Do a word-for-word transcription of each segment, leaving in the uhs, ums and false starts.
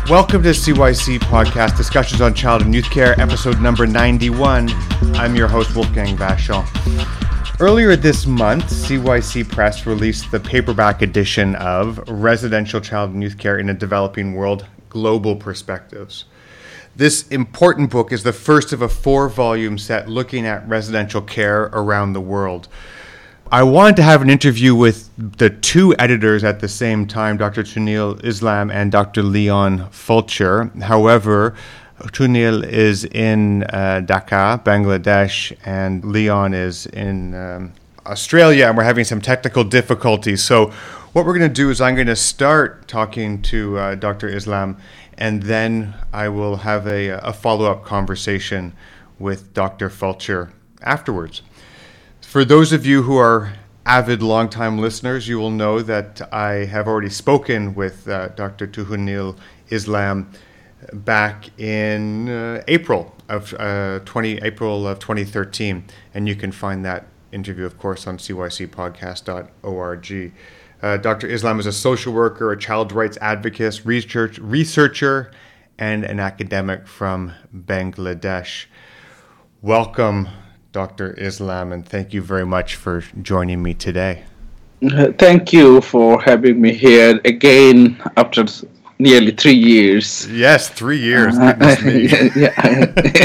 Welcome to C Y C Podcast, Discussions on Child and Youth Care, episode number ninety-one. I'm your host, Wolfgang Vachon. Earlier this month, C Y C Press released the paperback edition of Residential Child and Youth Care in a Developing World, Global Perspectives. This important book is the first of a four-volume set looking at residential care around the world. I wanted to have an interview with the two editors at the same time, Doctor Tunil Islam and Doctor Leon Fulcher. However, Tunil is in uh, Dhaka, Bangladesh, and Leon is in um, Australia, and we're having some technical difficulties. So what we're going to do is I'm going to start talking to uh, Doctor Islam, and then I will have a, a follow-up conversation with Doctor Fulcher afterwards. For those of you who are avid long-time listeners, you will know that I have already spoken with uh, Doctor Tunil Islam back in uh, April of uh, twenty April of twenty thirteen, and you can find that interview, of course, on c y c podcast dot org. Uh, Doctor Islam is a social worker, a child rights advocate, research researcher, and an academic from Bangladesh. Welcome, Doctor Islam, and thank you very much for joining me today. Thank you for having me here again after nearly three years. Yes, three years. Uh, yeah,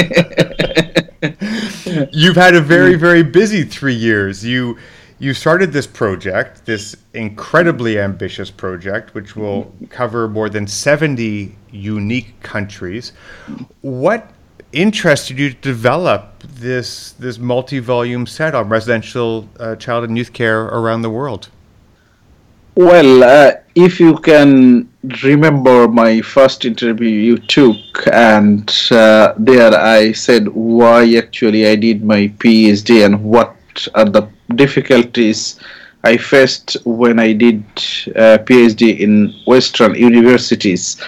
yeah. You've had a very, very busy three years. You you started this project, this incredibly ambitious project, which will cover more than seventy unique countries. What interested you to develop this this multi-volume set on residential uh, child and youth care around the world? Well, uh, if you can remember my first interview you took, and uh, there I said why actually I did my PhD and what are the difficulties I faced when I did uh, PhD in Western universities.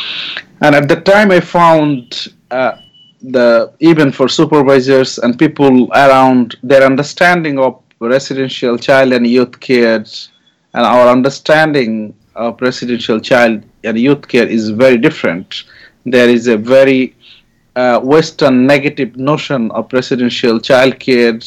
And at the time I found uh, the even for supervisors and people around, their understanding of residential child and youth care and our understanding of residential child and youth care is very different. There is a very uh, Western negative notion of residential child care,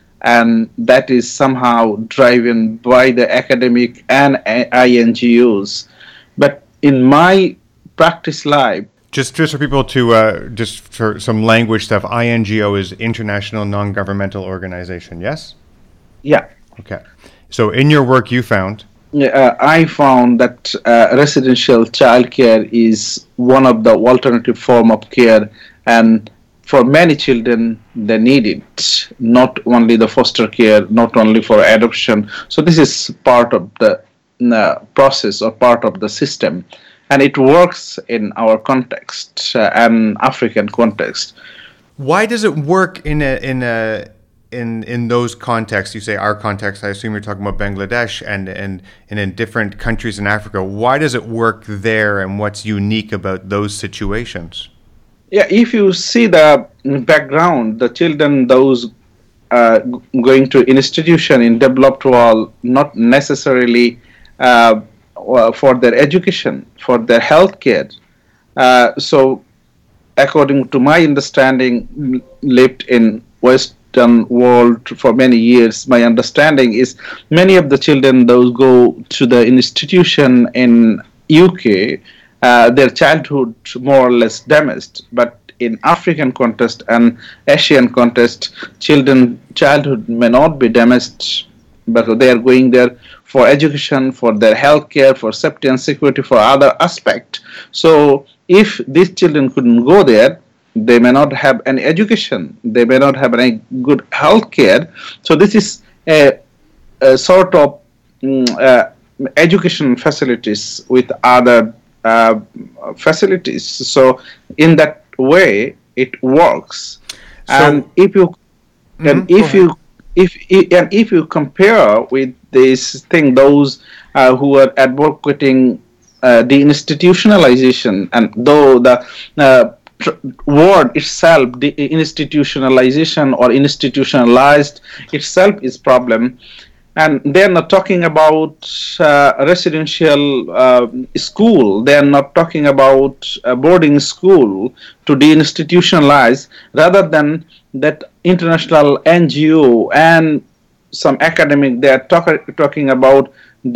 and that is somehow driven by the academic and I N G Os. But in my practice life, Just, just for people to, uh, just for some language stuff, I N G O is International Non-Governmental Organization, yes? Yeah. Okay. So in your work you found? Uh, I found that uh, residential childcare is one of the alternative form of care, and for many children, they need it, not only the foster care, not only for adoption. So this is part of the uh, process or part of the system. And it works in our context, uh, an African context. Why does it work in a in a in in those contexts? You say our context. I assume you're talking about Bangladesh and and and in different countries in Africa. Why does it work there, and what's unique about those situations? Yeah, if you see the background, the children, those uh, going to institution in developed world, not necessarily. Uh, for their education, for their health care. Uh, so, according to my understanding, lived in Western world for many years, my understanding is many of the children, those go to the institution in U K, uh, their childhood more or less damaged. But in African context and Asian context, children childhood may not be damaged, but they are going there for education, for their health care, for safety and security, for other aspect. So if these children couldn't go there, they may not have any education, they may not have any good health care. So this is a, a sort of um, uh, education facilities with other uh, facilities. So in that way, it works. So, and if you mm-hmm, and if you If and if you compare with this thing, those uh, who are advocating uh, deinstitutionalization, and though the uh, tr- word itself, deinstitutionalization or institutionalized itself is problem, And they're not talking about uh, residential uh, school. They're not talking about a boarding school to deinstitutionalize, rather than that international N G O and some academic, they're talk, talking about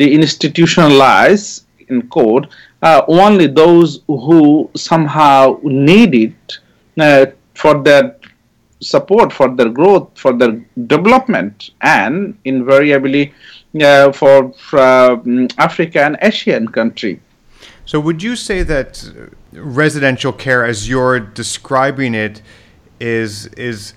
deinstitutionalize, in code, uh, only those who somehow need it uh, for their support, for their growth, for their development, and invariably uh, for, for um, Africa and Asian country. So would you say that residential care, as you're describing it, is is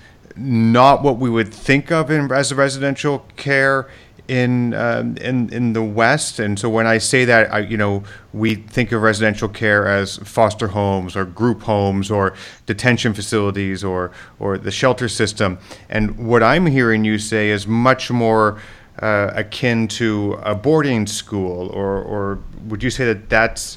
not what we would think of in, as residential care in um, in in the West? And so when I say that, I, you know, we think of residential care as foster homes or group homes or detention facilities or or the shelter system. And what I'm hearing you say is much more uh, akin to a boarding school, or or would you say that that's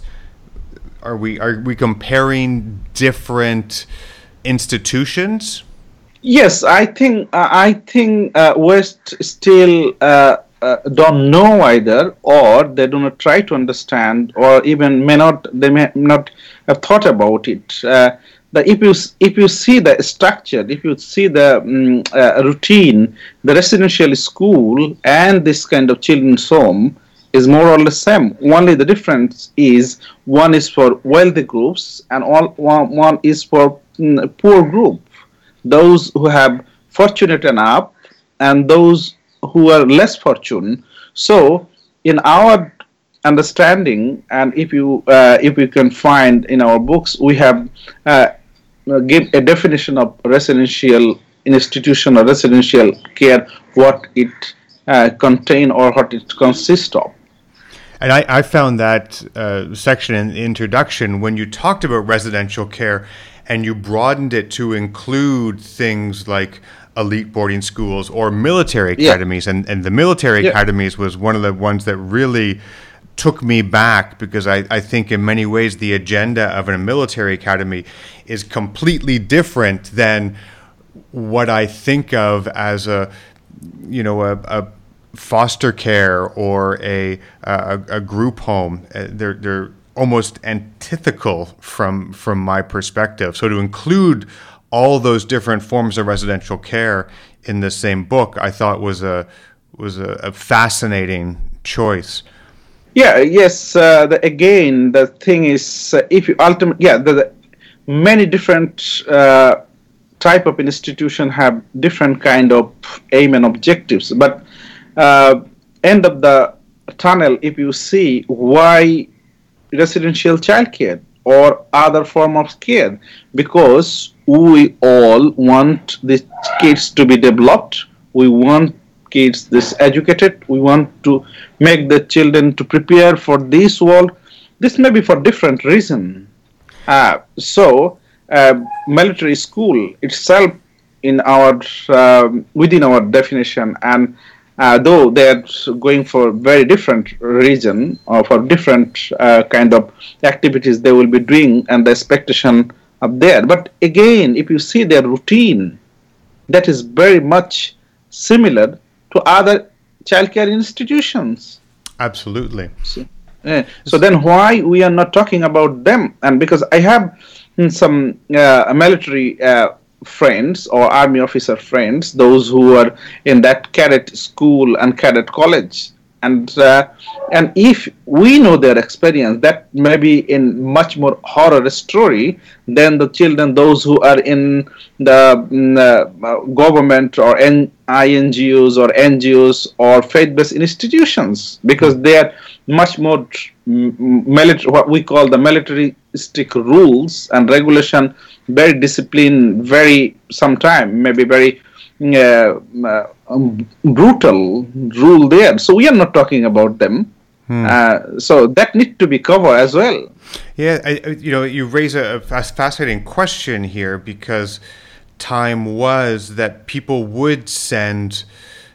are we are we comparing different institutions? Yes, I think uh, I think uh, West still uh, uh, don't know either, or they do not try to understand, or even may not they may not have thought about it. Uh, the if you if you see the structure, if you see the um, uh, routine, the residential school and this kind of children's home is more or less same. Only the difference is one is for wealthy groups and all one, one is for um, poor group. Those who have fortunate enough and those who are less fortunate. So, in our understanding, and if you uh, if you can find in our books, we have uh, give a definition of residential institution or residential care, what it uh, contain or what it consists of. And I, I found that uh, section in the introduction when you talked about residential care, and you broadened it to include things like elite boarding schools or military academies. Yeah. And, and the military yeah. academies was one of the ones that really took me back, because I, I think in many ways the agenda of a military academy is completely different than what I think of as a, you know, a, a foster care or a, a, a group home. Uh, they're, they're almost antithetical from from my perspective. So to include all those different forms of residential care in the same book, I thought was a was a, a fascinating choice. Yeah. Yes. Uh, the, again, the thing is, uh, if you ultimately, yeah, the, the many different uh, type of institution have different kind of aim and objectives, but uh, end of the tunnel, if you see why residential childcare or other form of care, because we all want the kids to be developed, we want kids this educated, we want to make the children to prepare for this world. This may be for different reason. Uh, so uh, military school itself in our um, within our definition, and Uh, though they're going for very different reason or for different uh, kind of activities they will be doing and the expectation up there. But again, if you see their routine, that is very much similar to other childcare institutions. Absolutely. So, uh, so then why we are not talking about them? And because I have some uh, military uh, friends or army officer friends, those who are in that cadet school and cadet college, and uh, and if we know their experience, that may be in much more horror story than the children, those who are in the uh, government or I N G Os or N G Os or faith-based institutions, because they are much more military, what we call the militaristic rules and regulation, very disciplined, very sometime maybe very uh, uh, um, brutal rule there. So we are not talking about them. Hmm. Uh, so that needs to be covered as well. Yeah, I, you know, you raise a, a fascinating question here, because time was that people would send,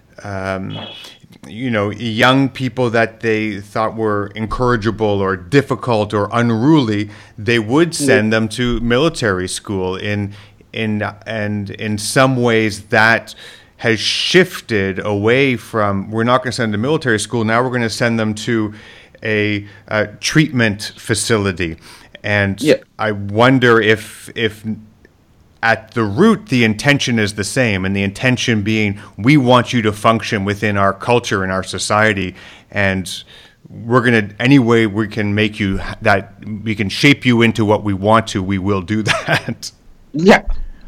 um, you know, young people that they thought were incorrigible or difficult or unruly. They would send yeah. them to military school. In in and in some ways that has shifted away from, we're not going to send them to military school, now we're going to send them to a, a treatment facility. And yeah. I wonder if if at the root the intention is the same, and the intention being we want you to function within our culture and our society, and we're going to, any way we can make you, that we can shape you into what we want to, we will do that. Yeah,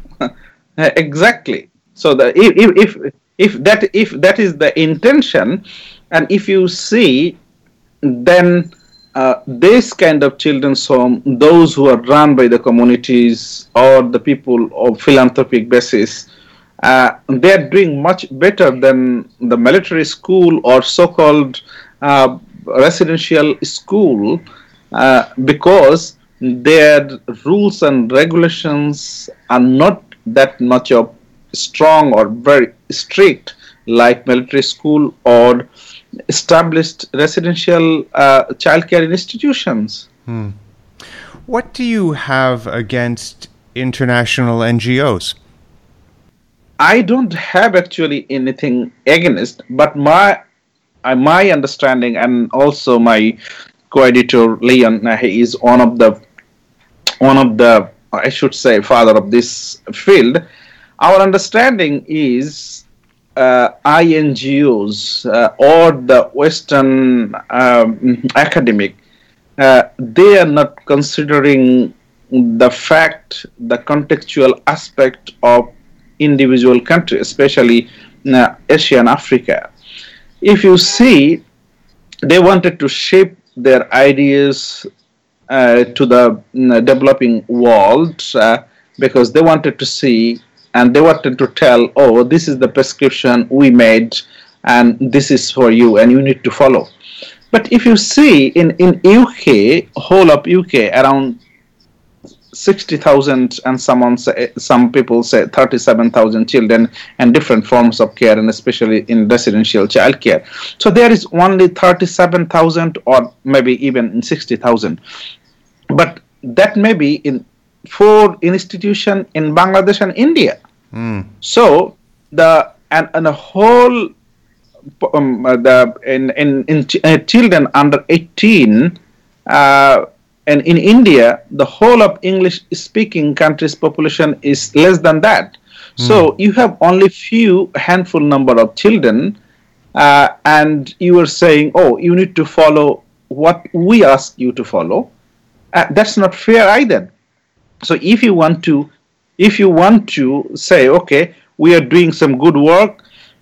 exactly. So the, if, if if that if that is the intention, and if you see, then uh, this kind of children's home, those who are run by the communities or the people of philanthropic basis, uh, they are doing much better than the military school or so-called uh, residential school, uh, because their rules and regulations are not that much of strong or very strict like military school or established residential uh, childcare institutions. Hmm. What do you have against international N G Os? I don't have actually anything against, but my uh, my understanding, and also my co-editor Leon, uh, he is one of the one of the I should say father of this field. Our understanding is uh, I N G Os uh, or the Western um, academic, uh, they are not considering the fact, the contextual aspect of individual countries, especially uh, Asia and Africa. If you see, they wanted to shape their ideas uh, to the uh, developing world uh, because they wanted to see, and they wanted to tell, oh, this is the prescription we made, and this is for you, and you need to follow. But if you see, in, in U K, whole of U K, around sixty thousand, and someone say, some people say thirty-seven thousand children and different forms of care, and especially in residential childcare. So there is only thirty-seven thousand, or maybe even in sixty thousand. But that may be in four institutions in Bangladesh and India. Mm. So the and, and a whole um, the in in, in ch- uh, children under eighteen. Uh, And in India, the whole of English-speaking countries' population is less than that. Mm. So you have only few handful number of children, uh, and you are saying, "Oh, you need to follow what we ask you to follow." Uh, that's not fair either. So if you want to, if you want to say, "Okay, we are doing some good work,"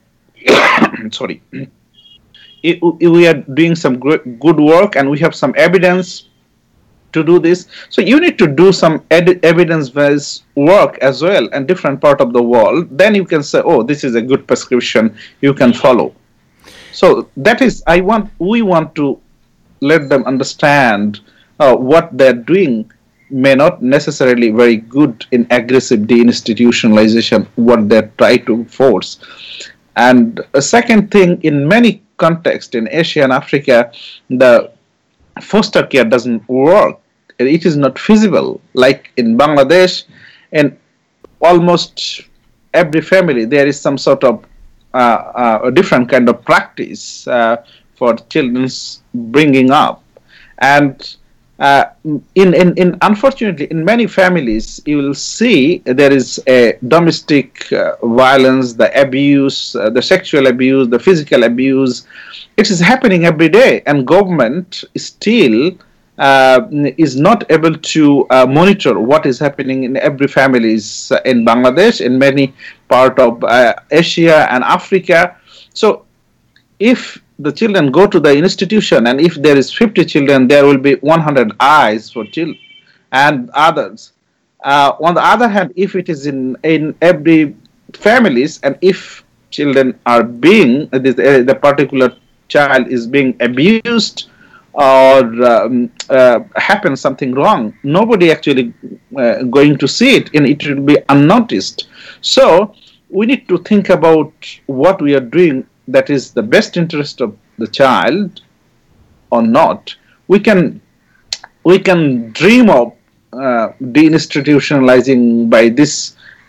sorry, it, we are doing some good work, and we have some evidence to do this. So you need to do some ed- evidence-based work as well in different part of the world. Then you can say, oh, this is a good prescription you can follow. So that is, I want, we want to let them understand uh, what they're doing may not necessarily very good in aggressive deinstitutionalization, what they try to force. And a second thing, in many contexts in Asia and Africa, the foster care doesn't work. It is not feasible. Like in Bangladesh, in almost every family, there is some sort of uh, uh, a different kind of practice uh, for children's bringing up. And uh, in, in, in unfortunately, in many families, you will see there is a domestic uh, violence, the abuse, uh, the sexual abuse, the physical abuse. It is happening every day, and government still uh, is not able to uh, monitor what is happening in every families in Bangladesh, in many part of uh, Asia and Africa. So if the children go to the institution, and if there is fifty children, there will be one hundred eyes for children and others. Uh, on the other hand, if it is in, in every families, and if children are being, uh, the, the particular child is being abused or um, uh, happens something wrong, nobody actually uh, going to see it, and it will be unnoticed. So we need to think about what we are doing that is the best interest of the child or not. We can we can dream of uh, deinstitutionalizing by this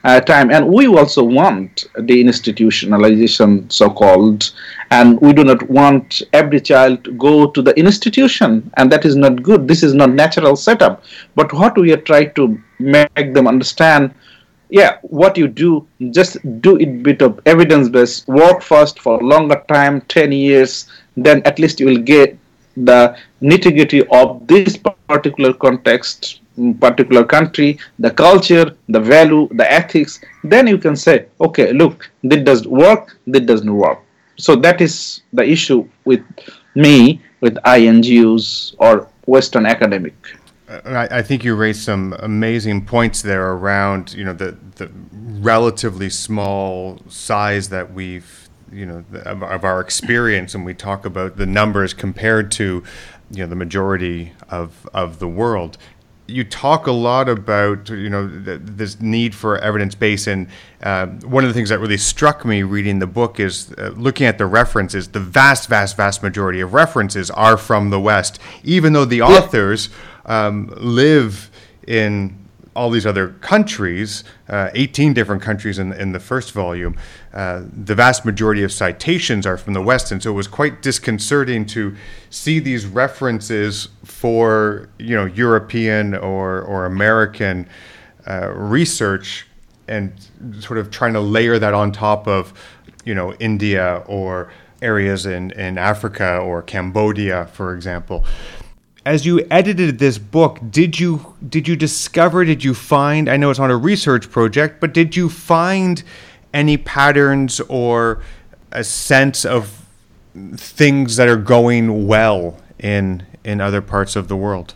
uh, time. And we also want the institutionalization, so-called, and we do not want every child to go to the institution, and that is not good. This is not natural setup. But what we are trying to make them understand, yeah, what you do, just do it bit of evidence-based, work first for a longer time, ten years, then at least you will get the nitty-gritty of this particular context, particular country, the culture, the value, the ethics. Then you can say, okay, look, this does work, this doesn't work. So that is the issue with me, with I N G Os or Western academic. I, I think you raised some amazing points there around, you know, the, the relatively small size that we've, you know, of, of our experience, and we talk about the numbers compared to, you know, the majority of, of the world. You talk a lot about, you know, th- this need for evidence base, and uh, one of the things that really struck me reading the book is uh, looking at the references. The vast, vast, vast majority of references are from the West, even though the authors um, live in all these other countries, uh, eighteen different countries in, in the first volume. Uh, the vast majority of citations are from the West, and so it was quite disconcerting to see these references for, you know, European or or American uh, research, and sort of trying to layer that on top of, you know, India or areas in, in Africa or Cambodia, for example. As you edited this book, did you did you discover, did you find, I know it's not a research project, but did you find any patterns or a sense of things that are going well in in other parts of the world?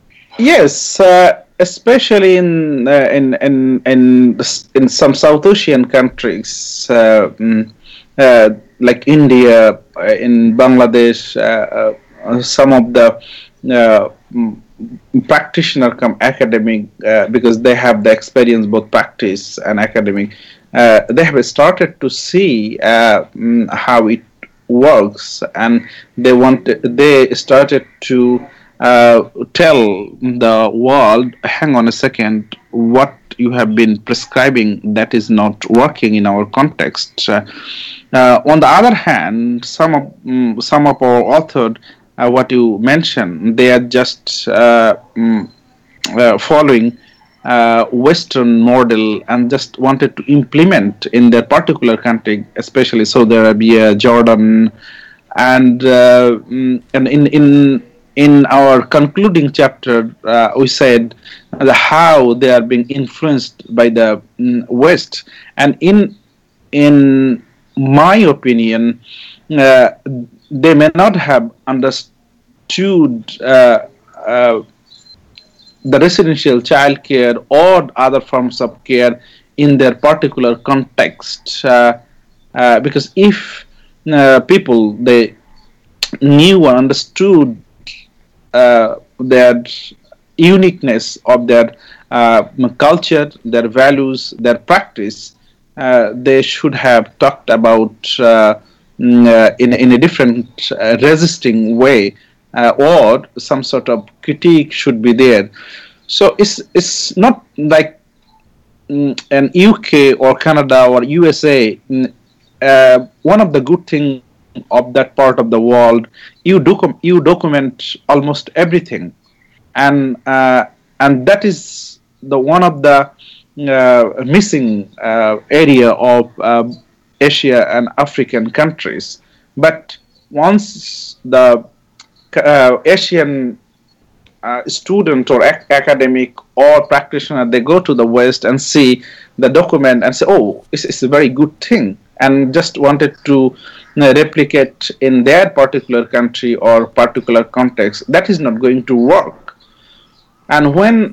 Yes, uh, especially in, uh, in in in in some South Asian countries, uh, uh, like India, uh, in Bangladesh, uh, uh, some of the Uh, practitioner come academic, uh, because they have the experience, both practice and academic. Uh, they have started to see uh, how it works, and they want they started to uh, tell the world, hang on a second, what you have been prescribing that is not working in our context. Uh, uh, on the other hand, some of um, some of our authors, Uh, what you mentioned, they are just uh, mm, uh, following uh, Western model and just wanted to implement in their particular country, especially Saudi Arabia, Jordan, and uh, and in in in our concluding chapter, uh, we said how they are being influenced by the mm, West, and in in my opinion, Uh, they may not have understood uh, uh, the residential child care or other forms of care in their particular context. Uh, uh, because if uh, people, they knew or understood uh, their uniqueness of their uh, culture, their values, their practice, uh, they should have talked about uh, Uh, in, in a different uh, resisting way, uh, or some sort of critique should be there. So it's it's not like mm, an U K or Canada or U S A. Uh, one of the good things of that part of the world, you docu- you document almost everything, and uh, and that is the one of the uh, missing uh, area of uh, Asia and African countries. But once the uh, Asian uh, student or ac- academic or practitioner, they go to the West and see the document and say, oh, it's, it's a very good thing, and just wanted to you know, replicate in their particular country or particular context. That is not going to work. And when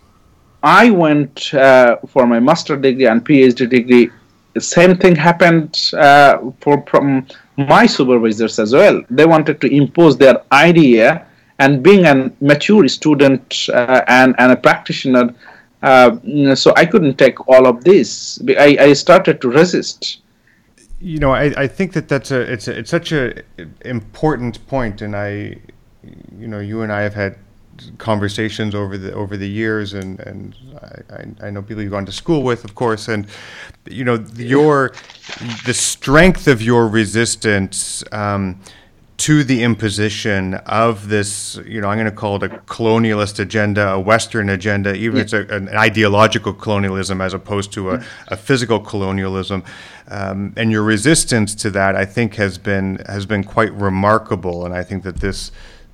I went uh, for my master degree and PhD degree, the same thing happened uh, for from my supervisors as well. They wanted to impose their idea, and being a mature student uh, and, and a practitioner, uh, so I couldn't take all of this. I, I started to resist. You know, I, I think that that's a it's a, it's such a important point, and I, you know, you and I have had conversations over the over the years, and and I, I know people you've gone to school with, of course, and you know your the strength of your resistance um, to the imposition of this, you know, I'm going to call it a colonialist agenda, a Western agenda, even yeah. it's a, an ideological colonialism as opposed to a, a physical colonialism, um, and your resistance to that, I think, has been has been quite remarkable, and I think that this.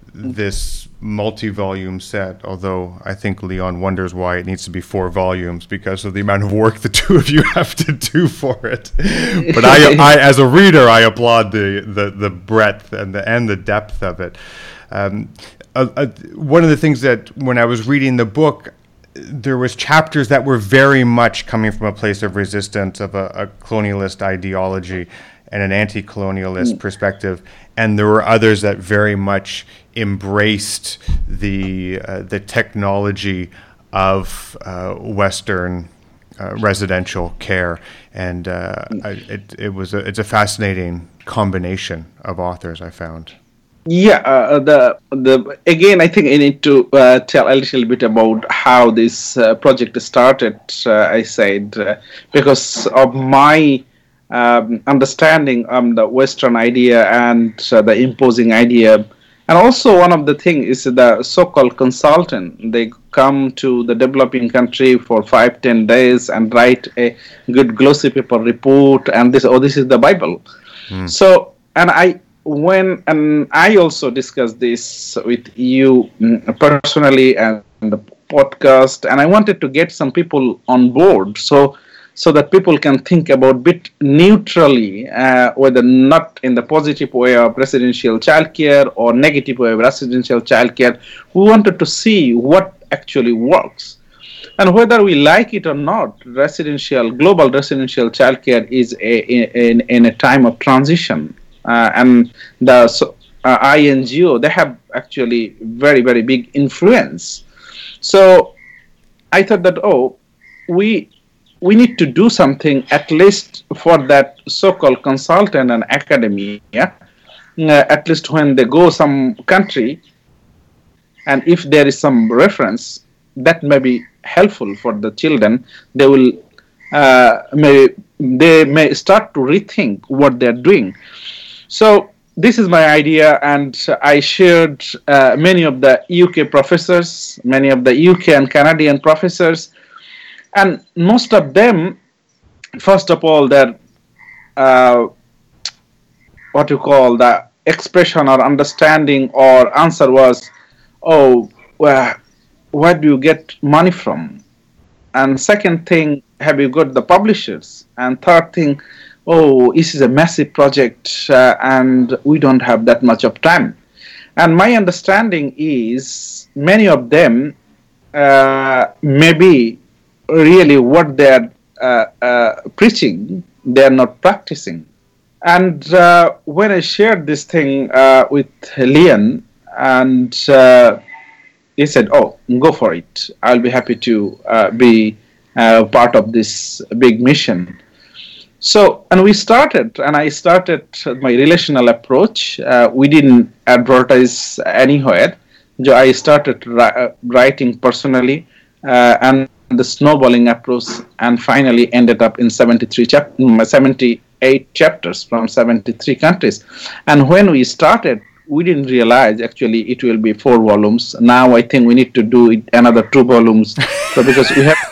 this multi-volume set, although I think Leon wonders why it needs to be four volumes because of the amount of work the two of you have to do for it. But I, I as a reader, I applaud the, the, the breadth and the and the depth of it. Um, uh, uh, one of the things that when I was reading the book, there was chapters that were very much coming from a place of resistance of a, a colonialist ideology and an anti-colonialist mm. perspective, and there were others that very much embraced the uh, the technology of uh, Western uh, residential care, and uh, I, it it was a, it's a fascinating combination of authors I found. Yeah, uh, the the again, I think I need to uh, tell a little bit about how this uh, project started. Uh, I said uh, because of my um, understanding of the Western idea and uh, the imposing idea. And also one of the things is the so-called consultant. They come to the developing country for five, ten days and write a good glossy paper report, and this, oh, this is the Bible. Mm. So, and I, when, and I also discussed this with you personally and the podcast, and I wanted to get some people on board. So, so that people can think about bit neutrally, uh, whether not in the positive way of residential childcare or negative way of residential childcare. We wanted to see what actually works. And whether we like it or not, residential, global residential childcare is a, in, in a time of transition. Uh, and the so, uh, I N G O, they have actually very, very big influence. So I thought that, oh, we... we need to do something at least for that so-called consultant and academia, uh, at least when they go some country, and if there is some reference that may be helpful for the children, they will uh, may they may start to rethink what they're doing. So this is my idea, and I shared uh, many of the U K professors, many of the U K and Canadian professors. And most of them, first of all, their uh, what you call the expression or understanding or answer was, oh, well, where do you get money from? And second thing, have you got the publishers? And third thing, oh, this is a massive project uh, and we don't have that much of time. And my understanding is many of them uh, maybe really what they're uh, uh, preaching, they're not practicing. And uh, when I shared this thing uh, with Leon, and uh, he said, oh, go for it. I'll be happy to uh, be uh, part of this big mission. So, and we started, and I started my relational approach. Uh, we didn't advertise anywhere. I started ri- writing personally, uh, and the snowballing approach, and finally ended up in seventy-three chap- seventy-eight chapters from seventy-three countries. And when we started, we didn't realize actually it will be four volumes. Now I think we need to do it another two volumes, so because we have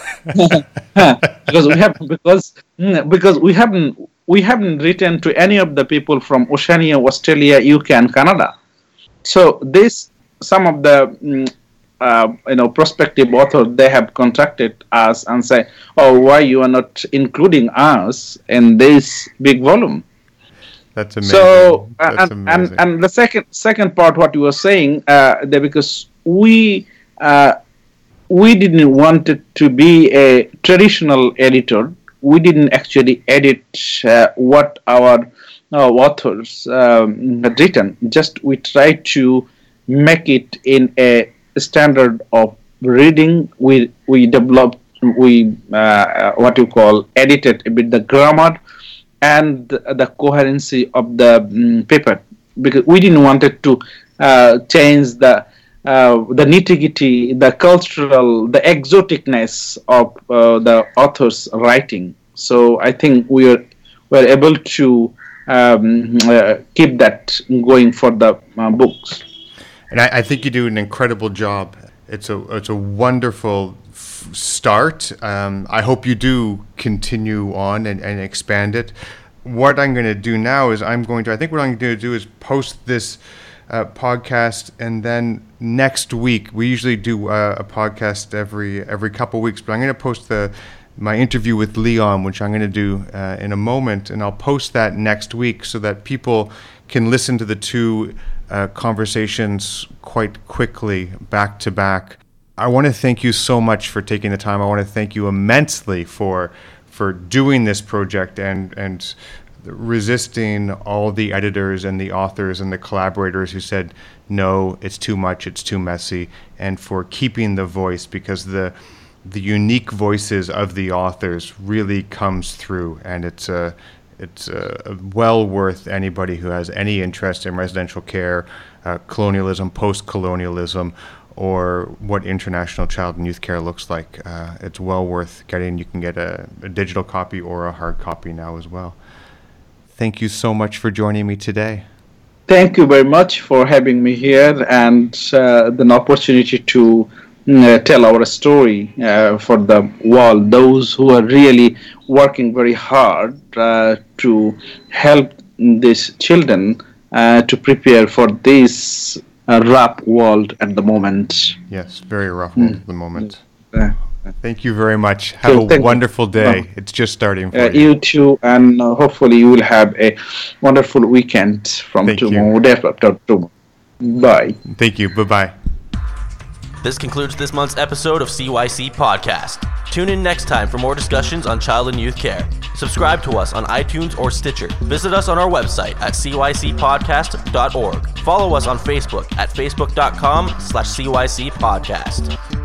because we have because because we haven't we haven't written to any of the people from Oceania, Australia, U K, and Canada. So this some of the mm, Uh, you know, prospective authors, they have contacted us and say, oh, why you are not including us in this big volume? That's amazing. So, That's and, amazing. and and the second second part, what you were saying, uh, that because we uh, we didn't want it to be a traditional editor. We didn't actually edit uh, what our uh, authors um, had written. Just we tried to make it in a standard of reading. We we developed we uh, what you call edited a bit the grammar and the, the coherency of the um, paper, because we didn't want it to uh, change the uh, the nitty-gritty, the cultural, the exoticness of uh, the author's writing. So I think we are we're able to um, uh, keep that going for the uh, books. And I, I think you do an incredible job. It's a it's a wonderful f- start. Um, I hope you do continue on and, and expand it. What I'm going to do now is I'm going to, I think what I'm going to do is post this uh, podcast, and then next week, we usually do uh, a podcast every every couple weeks, but I'm going to post the my interview with Leon, which I'm going to do uh, in a moment, and I'll post that next week so that people can listen to the two uh, conversations quite quickly, back to back. I want to thank you so much for taking the time. I want to thank you immensely for for doing this project and and resisting all the editors and the authors and the collaborators who said, no, it's too much, it's too messy, and for keeping the voice, because the the unique voices of the authors really comes through, and it's a it's a well worth anybody who has any interest in residential care, uh, colonialism, post-colonialism, or what international child and youth care looks like. Uh, it's well worth getting. You can get a, a digital copy or a hard copy now as well. Thank you so much for joining me today. Thank you very much for having me here, and uh, the opportunity to uh, tell our story uh, for the world, those who are really working very hard uh, to help these children uh, to prepare for this uh, rough world at the moment. Yes, very rough world mm. at the moment. Uh, Thank you very much. Have so a wonderful you. day. Uh, it's just starting for uh, you. You too, and uh, hopefully you will have a wonderful weekend from Thank tomorrow. Day after tomorrow. Bye. Thank you. Bye-bye. This concludes this month's episode of C Y C Podcast. Tune in next time for more discussions on child and youth care. Subscribe to us on iTunes or Stitcher. Visit us on our website at c y c podcast dot org. Follow us on Facebook at facebook dot com slash C Y C podcast.